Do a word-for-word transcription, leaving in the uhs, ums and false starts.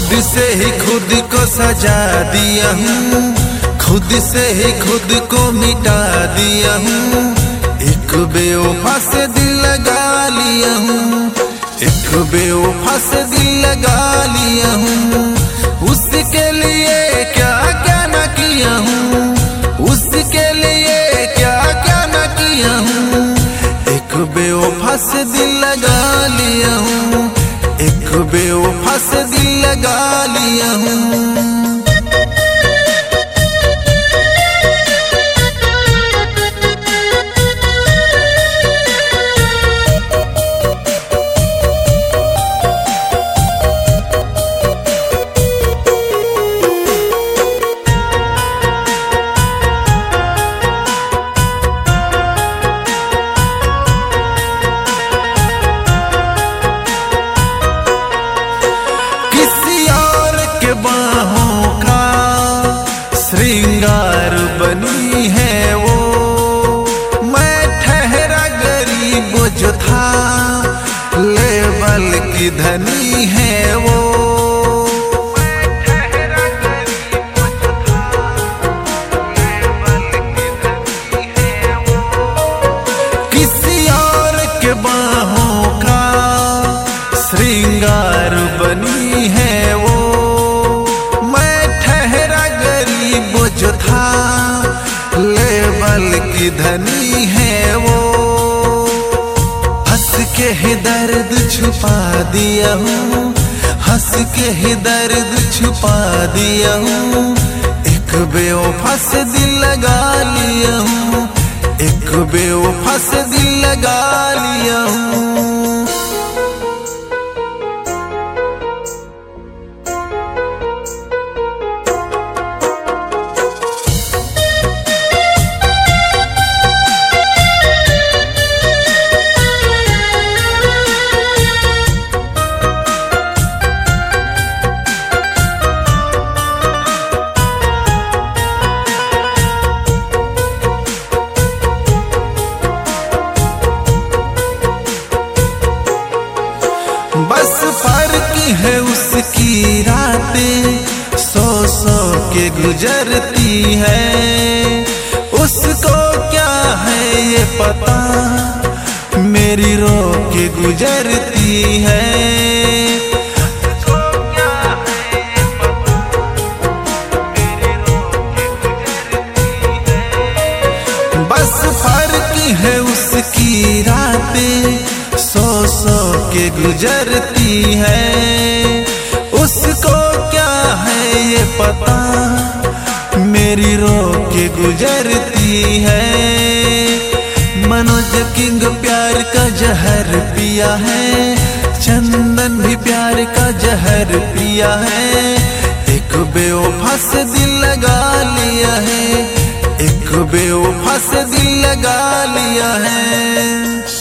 खुद से ही खुद को सजा दिया हूँ, खुद से ही खुद को मिटा दिया हूँ। एक बेवफा से दिल लगा लिया हूँ, एक बेवफा से दिल लगा लिया हूँ। उसके लिए क्या क्या न किया हूँ, उसके लिए क्या क्या न किया हूँ। एक बेवफा से दिल लगा लिया हूँ, एक बेवफा से दिल लगा लिया हूँ। बाहों का श्रृंगार बनी है वो, मैं ठहरा गरीब जो था लेवल की धनी है वो। मैं ठहरा गरीब जो था लेवल की धनी है वो। किसी और के बाहों का श्रृंगार बनी है वो, जो था लेवल की धनी है वो। हंस के ही दर्द छुपा दिया हूँ, हंस के ही दर्द छुपा दिया हूँ। एक बेवफा से दिल लगा लिया हूँ, एक बेवफा से दिल लगा लिया हूँ। बस फर्क है उसकी रातें सौ सौ के गुजरती है, उसको क्या है ये पता मेरी रो के गुजरती है। बस फर्क है उसकी रातें सौ सौ के गुजरती है, उसको क्या है ये पता मेरी रो के गुजरती है। मनोज किंग प्यार का जहर पिया है, चंदन भी प्यार का जहर पिया है। एक बेवफा से दिल लगा लिया है, एक बेवफा से दिल लगा लिया है।